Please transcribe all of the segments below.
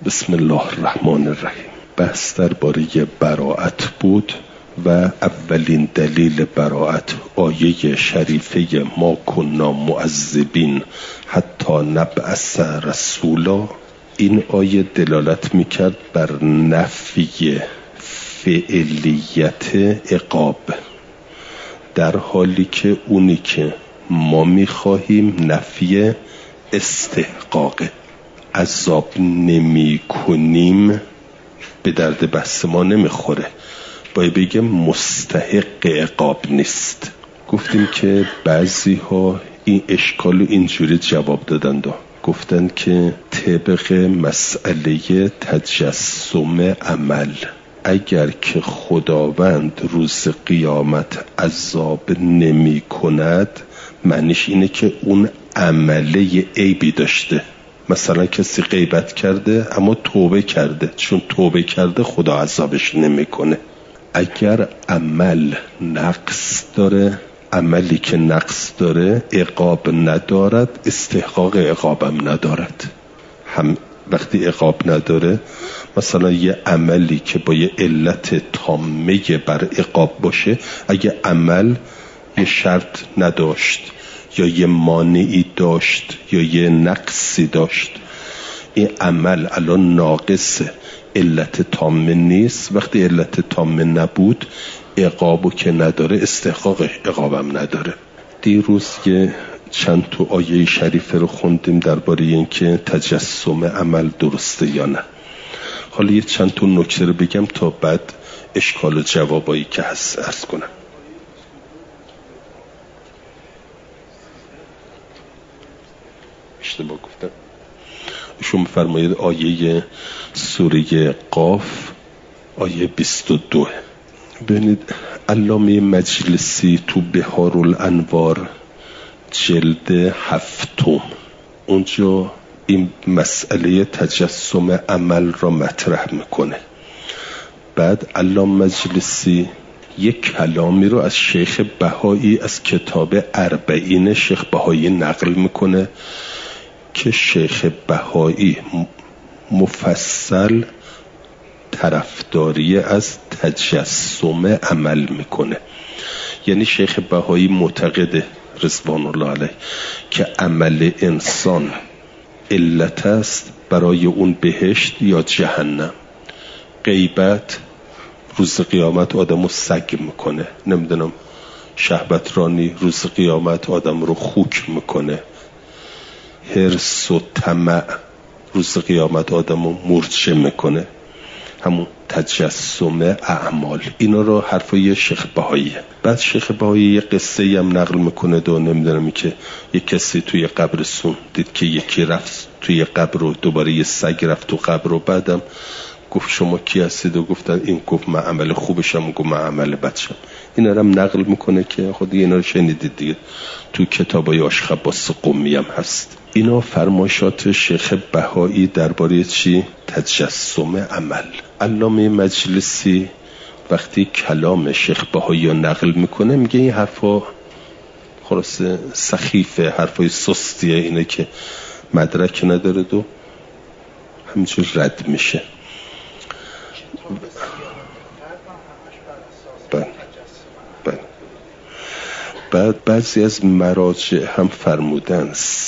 بسم الله الرحمن الرحیم. بحث درباره براءت بود و اولین دلیل براءت آیه شریفه ما کنا معذبین حتی نبعث رسولا. این آیه دلالت میکرد بر نفی فعلیت عقاب، در حالی که اونی که ما میخواهیم نفی استحقاقه. عذاب نمی کنیم به درد بحث ما نمیخوره، باید بگم مستحق عقاب نیست. گفتیم که بعضی ها این اشکالو اینجوری جواب دادن، گفتن که طبق مسئله تجسم عمل، اگر که خداوند روز قیامت عذاب نمی کند معنیش اینه که اون عمله عیبی داشته. مثلا کسی غیبت کرده اما توبه کرده، چون توبه کرده خدا عذابش نمیکنه. اگر عمل نقص داره، عملی که نقص داره عقاب ندارد، استحقاق عقابم ندارد. هم وقتی عقاب نداره، مثلا یه عملی که با یه علت تامه بر عقاب باشه، اگه عمل یه شرط نداشت یا یه مانعی داشت یا یه نقصی داشت، این عمل الان ناقصه، علت تامه نیست. وقتی علت تامه نبود عقابو که نداره، استحقاق عقابم نداره. دیروز یه چند تا آیه شریفه رو خوندیم درباره این که تجسم عمل درسته یا نه. حالا یه چند تا نکته رو بگم تا بعد اشکال و جوابایی که هست عرض کنم. اشتباه گفتم. شما فرمایید آیه سوره قاف آیه 22. ببینید علامه مجلسی تو بحار الانوار جلد 7 اونجا این مسئله تجسم عمل را مطرح میکنه. بعد علامه مجلسی یک کلامی رو از شیخ بهایی از کتاب اربعین شیخ بهایی نقل میکنه که شیخ بهایی مفصل طرفداری از تجسم عمل میکنه. یعنی شیخ بهایی معتقده رضوان الله علیه که عمل انسان علت است برای اون بهشت یا جهنم. غیبت روز قیامت آدمو سگ میکنه، نمیدونم شهبت رانی روز قیامت آدم رو خوک میکنه، حرص و طمع روز قیامت آدمو مرجه میکنه. همون تجسم اعمال. اینا رو حرفای شیخ بهاییه. بعد شیخ بهایی یه قصه هم نقل میکنه و نمیدونم که یه کسی توی قبرستون دید که یکی رفت توی قبر و دوباره یه سگ رفت تو قبر و بعدم گفت شما کی هستید و گفتن این گفت من عمل خوبشم، گفت من عمل بدشم. اینا رو هم نقل میکنه که خود اینا رو شنیدید دیگه، تو کتابای آشخباس قمی هم هست. اینا فرمایشات شیخ بهایی درباره چی؟ تجسم عمل. علامه مجلسی وقتی کلام شیخ بهایی رو نقل میکنه میگه این حرفا خلاصه سخیفه، حرفای سستیه، اینه که مدرک نداره و همینجور رد میشه. بعد بعضی از مراجع هم فرمودن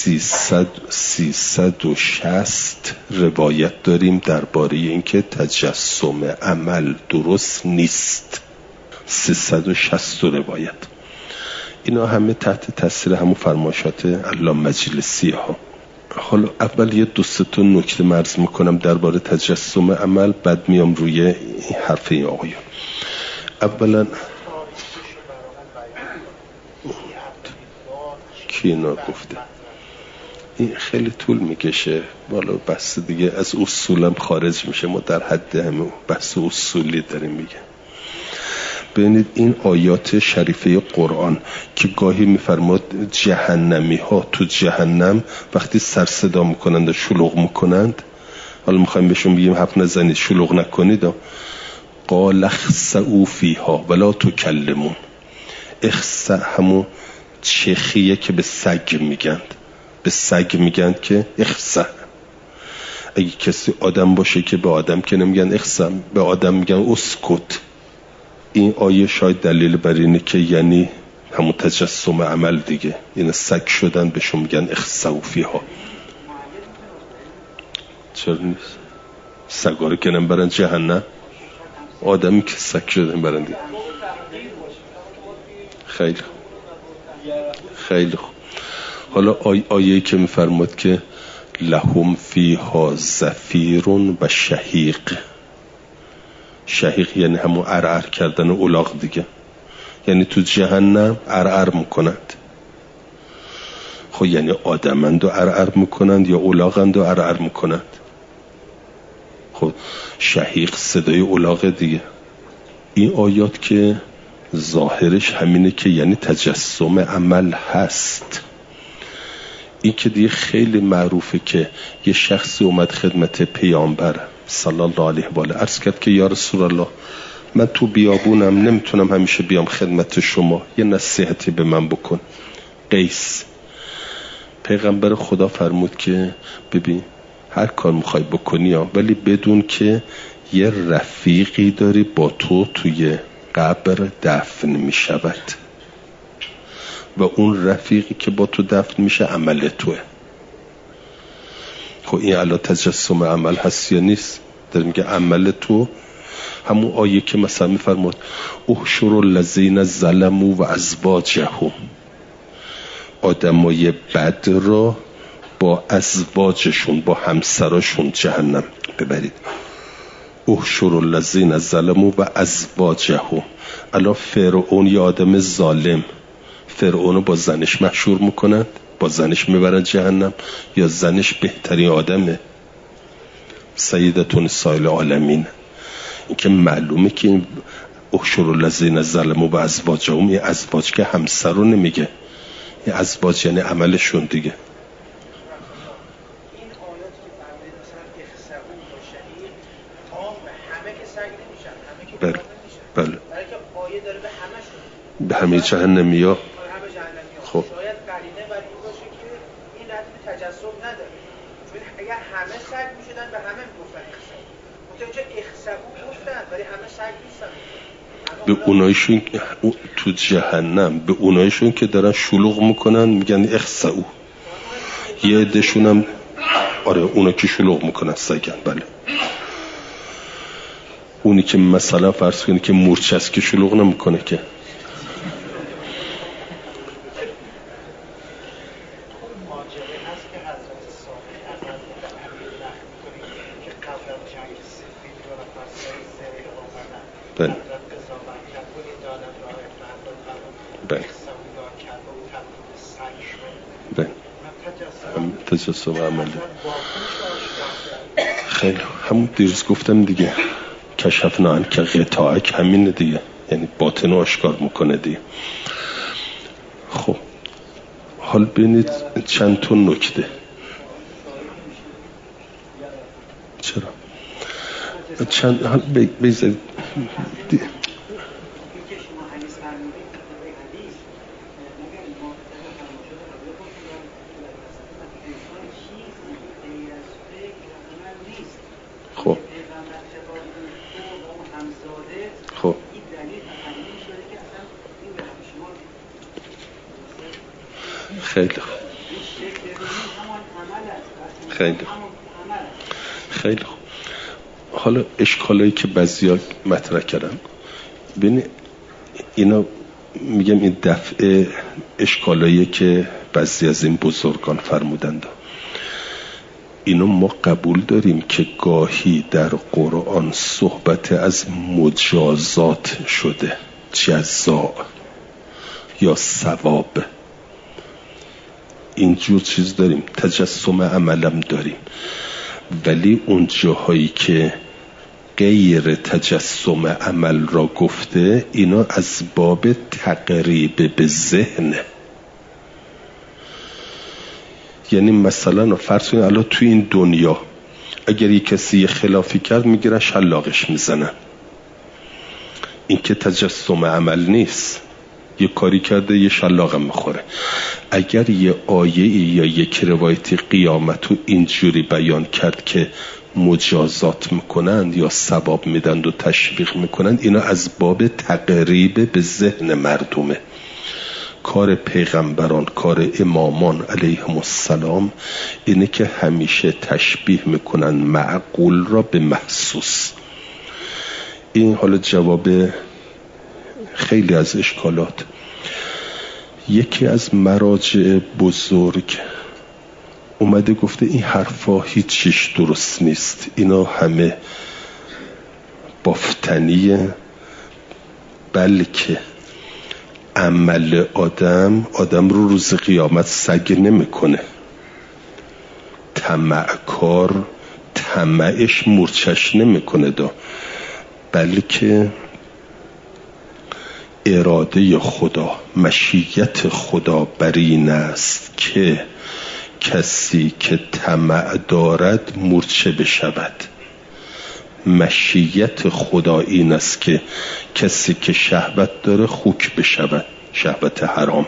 360 روایت داریم درباره اینکه تجسم عمل درست نیست. 360 روایت. اینا همه تحت تاثیر همون فرمایشات علامه مجلسی ها. حالا اول یه 2-3 نکته عرض میکنم درباره تجسم عمل، بعد میام روی این حرف این آقایون. اولا کی اینا گفته؟ این خیلی طول میکشه، بالا بحث دیگه از اصولم خارج میشه، ما در حد همه بحث اصولی داریم میگه. ببینید این آیات شریفه قرآن که گاهی میفرماد جهنمی ها تو جهنم وقتی سر صدا میکنند و شلوغ میکنند، حالا میخوایم بهشون بگیم حرف نزنید شلوغ نکنید، قال اخسئوا فیها ولا تکلمون. اخسأ همون چخیه که به سگ میگند، به سگ میگند که اخسأ. اگه کسی آدم باشه که به آدم که نمیگن اخسم، به آدم میگن اسکت. این آیه شاید دلیل بر اینه که یعنی همون تجسم عمل دیگه، این سگ شدن بهشون میگن اخسؤ فیها. چرا نیست؟ سگا رو کنن برن جهنم، آدمی که سگ شدن برن دیگه. خیلی خوب. حالا آیه‌ای که میفرماد که لهم فیها زفیر و شهیق. شهیق یعنی همون عرعر کردن الاغ دیگه، یعنی تو جهنم عرعر میکنند. خب یعنی آدمند و عرعر میکنند یا الاغند و عرعر میکنند؟ خب شهیق صدای الاغ دیگه. این آیات که ظاهرش همینه که یعنی تجسم عمل هست. این که دیگه خیلی معروفه که یه شخصی اومد خدمت پیامبر صلی الله علیه و آله عرض کرد که یا رسول الله من تو بیابونم نمیتونم همیشه بیام خدمت شما، یه نصیحتی به من بکن. قیس پیغمبر خدا فرمود که ببین هر کار میخوای بکنی ولی بدون که یه رفیقی داری با تو توی قبر دفن میشود و اون رفیقی که با تو دفن میشه عمل توه. خب این علا تجسم عمل هست یا نیست؟ داره میگه عمل تو. همون آیه که مثلا میفرماد احشروا الذین ظلموا و ازواجهم، آدمای بد را با ازواجشون با همسراشون جهنم ببرید. احشروا الذین ظلموا و ازواجهم. الان فرعون یه آدم ظالم، فرعون رو با زنش محشور میکنن، با زنش میبرن جهنم، یا زنش بهترین آدمه سیدتون نساء العالمین؟ این که معلومه که احشروا الذین ظلموا و ازواجهم، این ازواج که همسر رو نمیگه، این ازواج یعنی عملشون دیگه. بله به همه جهنمی ها. خب شاید قرینه بر این باشه که این رد به تجسم نداره، چون اگر همه سگ میشدن به همه میگفتن اخسؤ، متوجه اخسؤ گفتن ولی همه سگ نیستن. به اونایشون تو جهنم، به اونایشون که دارن شلوغ میکنن میگن اخسؤ. یه عده‌شون هم آره اونا که شلوغ میکنن سگن. بله اونی که مثلا فرض کنی که مورچه است که شلوغ نمیکنه که. بله بله بله تجسم عملی. خیلی همون دیروز گفتم دیگه، کشفنا عنک غطاءک همینه دیگه، یعنی باطن رو آشکار میکنه دیگه. خب حال ببینید چند تا نکته. چرا چند حال بذارید خب خب خیلی خیلی خوب. حالا اشکالایی که بعضیا مطرح کردن، ببین اینا میگم این دفعه اشکالایی که بعضی از این بزرگان فرمودند، اینو ما قبول داریم که گاهی در قرآن صحبت از مجازات شده، جزا یا ثواب، اینجور چیز داریم، تجسم عملم داریم. ولی اون جاهایی که غیر تجسم عمل را گفته، اینا از باب تقریب به ذهن. یعنی مثلا فرض کنید الان توی این دنیا اگر یک کسی خلافی کرد میگیرن شلاقش میزنن، این که تجسم عمل نیست، یه کاری کرده یه شلاقم میخوره. اگر یه آیه یا یک روایتی قیامت رو اینجوری بیان کرد که مجازات میکنند یا ثواب میدند و تشویق میکنند، اینا از باب تقریب به ذهن مردمه. کار پیغمبران، کار امامان علیهم السلام اینه که همیشه تشبیه میکنن معقول را به محسوس. این حالا جواب خیلی از اشکالات. یکی از مراجع بزرگ اومده گفته این حرفا هیچیش درست نیست، اینا همه بافتنیه، بلکه عمل آدم رو روز قیامت سگ نمیکنه. طمعکار طمعش مورچش نمیکنه بلکه اراده خدا، مشیت خدا بر این است که کسی که طمع دارد مورچه بشود. مشیت خدا این است که کسی که شهوت داره خوک بشود، شهوت حرام.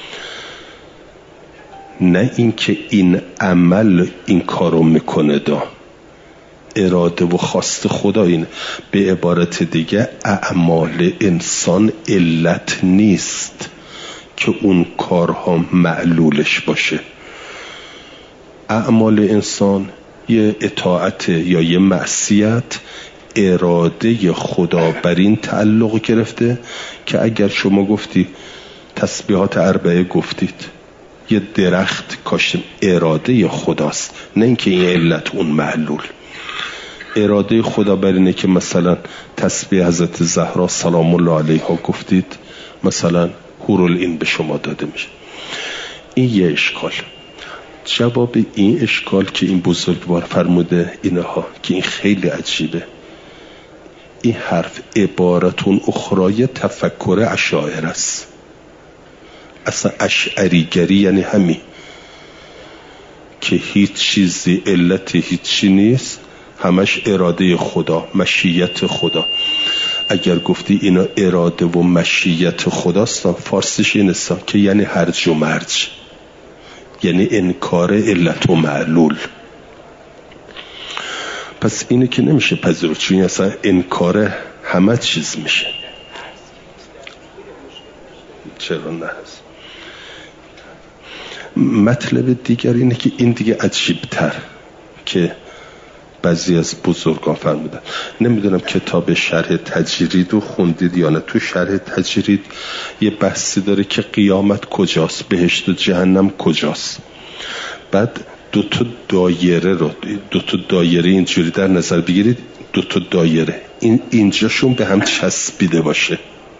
نه اینکه این عمل این کارو میکنه اراده و خواست خدا اینه. به عبارت دیگه اعمال انسان علت نیست که اون کارها معلولش باشه. اعمال انسان یه اطاعت یا یه معصیت اراده خدا بر این تعلق گرفته که اگر شما گفتی تسبیحات 4 گفتید، یه درخت کاشتیم، اراده خداست، نه اینکه این علت اون معلول. اراده خدا بر اینه که مثلا تسبیح حضرت زهرا سلام الله علیها گفتید، مثلا حورالعین به شما داده میشه. این یه اشکال. جواب این اشکال که این بزرگوار فرموده اینها که این خیلی عجیبه، این حرف عبارتون اخرای تفکر اشاعره است. اصلا اشعریگری یعنی همین که هیچ چیزی علت هیچی نیست، همش اراده خدا، مشیت خدا. اگر گفتی اینا اراده و مشیت خداست، فارسیش این است که یعنی هرج و مرج، یعنی انکار علت و معلول. پس اینه که نمیشه پذیرفت، چون اصلا انکار همه چیز میشه. چرا نه هست؟ مطلب دیگر اینه که این دیگه عجیبتر که بعضی از بزرگان فرمودن. نمیدونم کتاب شرح تجرید رو خوندید یا نه. تو شرح تجرید یه بحثی داره که قیامت کجاست، بهشت و جهنم کجاست. بعد دو تا دایره اینجوری در نظر بگیرید، 2 دایره اینجاشون به هم چسبیده باشه.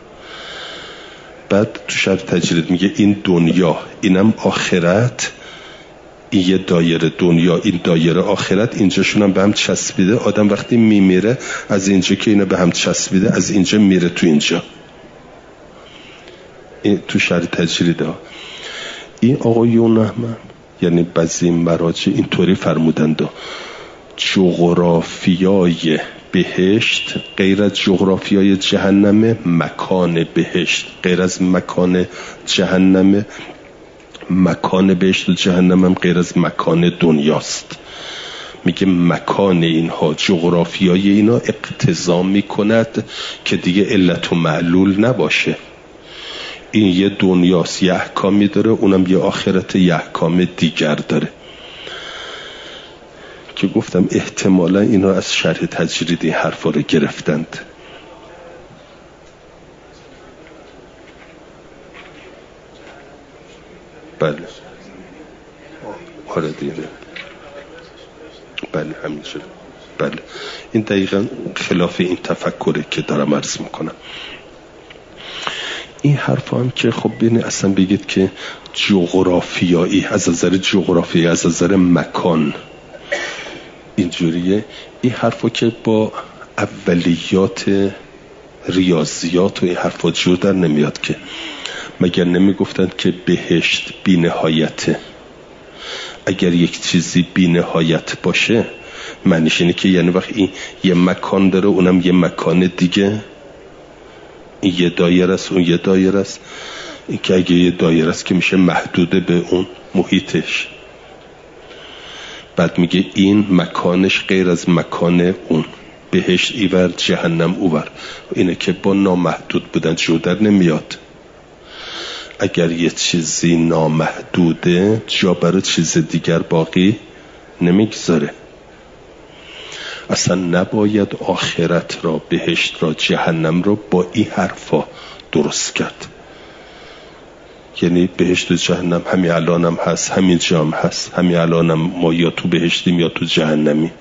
بعد تو شرح تجرید میگه این دنیا، اینم آخرت، این یه دایره دنیا، این دایره آخرت، اینجاشون هم به هم چسبیده. آدم وقتی میمیره از اینجا که اینا به هم چسبیده، از اینجا میره تو اینجا. این تو شرح تجریده. این آقایون هم یعنی بعضی مراجع اینطوری فرمودند جغرافیای بهشت غیر از جغرافیای جهنم، مکان بهشت غیر از مکان جهنم، مکان بهشت و جهنم هم غیر از مکان دنیاست. میگه مکان اینها، جغرافیای اینا اقتضا میکند که دیگه علت و معلول نباشه. این یه دنیاست، یه احکامی داره، اونم یه آخرت، یه احکام دیگر داره. که گفتم احتمالا اینا از شرح تجرید این حرفا رو گرفتند. بله آره دیگه، بله همین شد. بله این دقیقا خلاف این تفکره که دارم عرض میکنم. این حرف هم که خب بینه اصلا بگید که جغرافیایی، از نظر جغرافیایی، از نظر مکان اینجوریه. این حرفا که با اولیات ریاضیات و این حرفا جور در نمیاد که مگر نمیگفتند که بهشت بی نهایته؟ اگر یک چیزی بی نهایت باشه معنیش اینه که یعنی وقت این یه مکان داره اونم یه مکان دیگه این یه دایره است، اون یه دایره است. این که اگه یه دایره است که میشه محدوده به اون محیطش. بعد میگه این مکانش غیر از مکان اون، بهشت ایور جهنم اوور. اینه که با نامحدود بودن جو در نمیاد. اگر یه چیزی نامحدوده جا برای چیز دیگر باقی نمیگذاره. اصلا نباید آخرت را، بهشت را، جهنم را با این حرفا درست کرد. یعنی بهشت و جهنم همین الان هم هست، همین جا هم هست، همین الان هم ما یا تو بهشتیم یا تو جهنمی.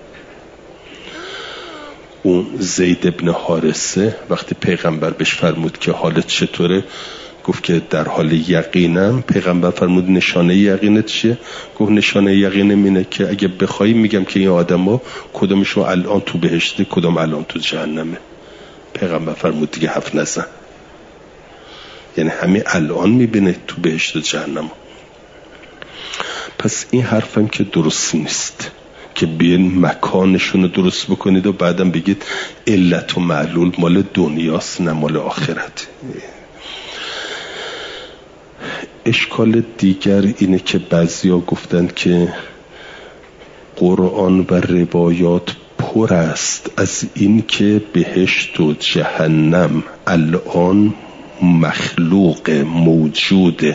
اون زید ابن حارثه وقتی پیغمبر بهش فرمود که حالت چطوره، گفت که در حال یقینم. پیغمبر فرمود نشانه یقینت چیه؟ گفت نشانه یقینم اینه که اگه بخوای میگم که این آدم ها کدومشون الان تو بهشته کدوم الان تو جهنمه. پیغمبر فرمود دیگه حرف نزن. یعنی همین الان میبینه تو بهشت و جهنم. پس این حرفم که درست نیست که بیاین مکانشون رو درست بکنید و بعدم بگید علت و معلول مال دنیاست نه مال آخرت. اشکال دیگر اینه که بعضیا گفتن که قرآن و روایات پر است از این که بهشت و جهنم الان مخلوق موجوده.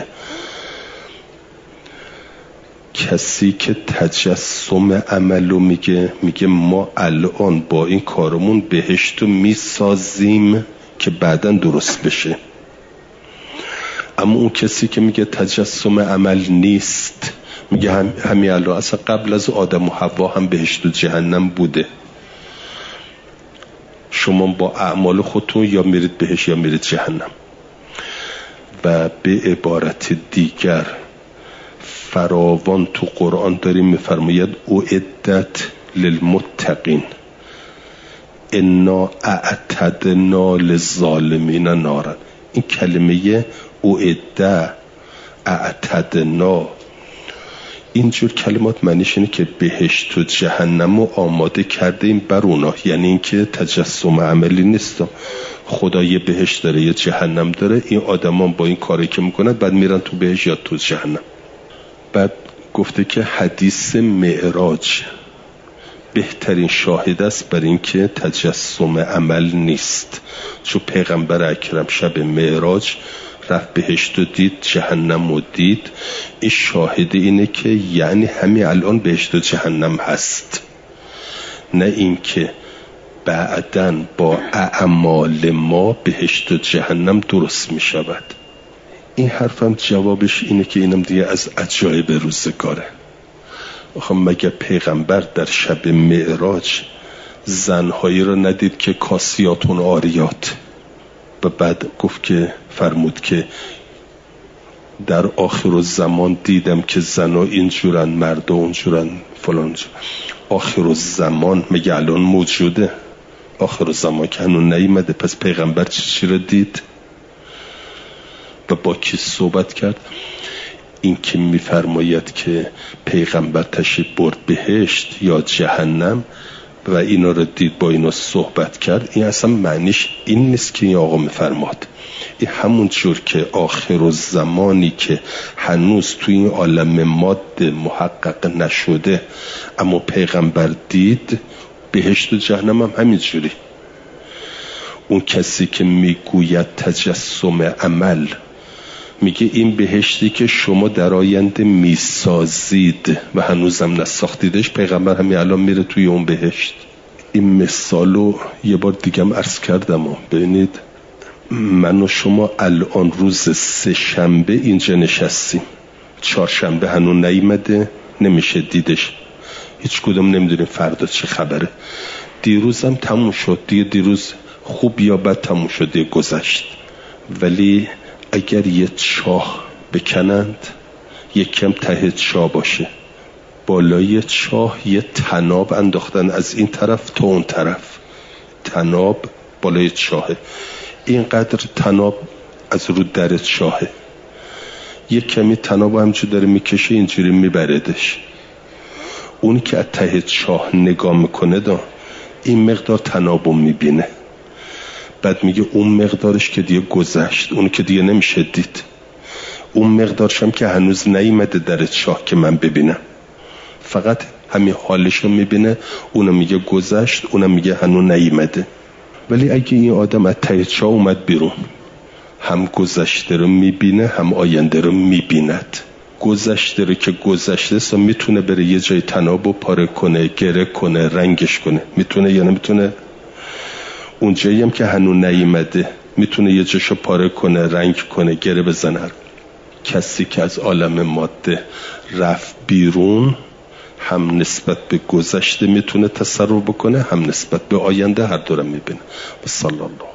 کسی که تجسم عملو میگه ما الان با این کارمون بهشتو میسازیم که بعداً درست بشه. اما اون کسی که میگه تجسم عمل نیست، میگه همین الان اصلا قبل از آدم و حوا هم بهشت و جهنم بوده. شما با اعمال خودتون یا میرید بهشت یا میرید جهنم. و به عبارت دیگر فراوان تو قرآن داریم میفرماید اعدت للمتقین انا اعتدنا للظالمین نارا. این کلمه اعتدنا اینجور کلمات معنیش اینه که بهشت و جهنم رو آماده کرده این بر اونا. یعنی این که تجسم عملی نیست، خدا یه بهشت داره یه جهنم داره، این آدمان با این کاری که میکنن بعد میرن تو بهشت یا تو جهنم. بعد گفته که حدیث معراج بهترین شاهد است بر این که تجسم عمل نیست، چون پیغمبر اکرم شب معراج رفت بهشت و دید، جهنم و دید. این شاهد اینه که یعنی همین الان بهشت و جهنم هست، نه این که بعدن با اعمال ما بهشت و جهنم درست می شود. این حرفم جوابش اینه که اینم دیگه از عجایب روزگاره. آخه مگه پیغمبر در شب معراج زنهایی رو ندید که کاسیاتون آریات؟ و بعد گفت که فرمود که در آخر الزمان دیدم که زنها اینجورن مرد اونجورن فلان. آخر الزمان مگه الان موجوده؟ آخر الزمان که هنون نیامده. پس پیغمبر چی رو دید و با کی صحبت کرد؟ این که میفرماید که پیغمبر تشریف برد بهشت یا جهنم و اینا رو دید با اینا صحبت کرد، این اصلا معنیش این نیست که این آقا میفرماد. این همون جور که آخر الزمانی که هنوز توی این عالم ماده محقق نشده اما پیغمبر دید، بهشت و جهنم هم همین جوری. اون کسی که میگوید تجسم عمل، میگه این بهشتی که شما در آینده میسازید و هنوزم نساختیدش، پیغمبر همین الان میره توی اون بهشت. این مثالو یه بار دیگم عرض کردم. ببینید من و شما الان روز سه شنبه اینجا نشستیم، چهارشنبه هنوز نیامده، نمیشه دیدش، هیچ کدوم نمیدونیم فردا چه خبره. دیروزم تموم شد دیگه، دیروز خوب یا بد تموم شد دیگه، گذشت. ولی اگر یه چاه بکنند، یک کم ته چاه باشه، بالای چاه یه تناب انداختن از این طرف تا اون طرف، تناب بالای چاهه، اینقدر تناب از رو در چاهه، یک کمی تناب همچون داره میکشه اینجوری میبردش. اونی که از ته چاه نگاه میکنه این مقدار تنابو میبینه. بعد میگه اون مقدارش که دیگه گذشت، اون که دیگه نمیشه دید، اون مقدارش هم که هنوز نیامده در چاه که من ببینم، فقط همین حالش رو میبینه، اونم میگه گذشت، اونم میگه هنوز نیامده. ولی اگه این آدم از ته چاه اومد بیرون، هم گذشته رو میبینه هم آینده رو میبیند. گذشته رو که گذشته است میتونه بره یه جای تنابو پاره کنه، گره کنه، رنگش کنه، میتونه یا نمیتونه؟ اون جایی هم که هنوز نیامده میتونه یه جاشو پاره کنه، رنگ کنه، گره بزنه. کسی که از عالم ماده رفت بیرون هم نسبت به گذشته میتونه تصرف بکنه، هم نسبت به آینده، هر دو رو میبینه. صلی الله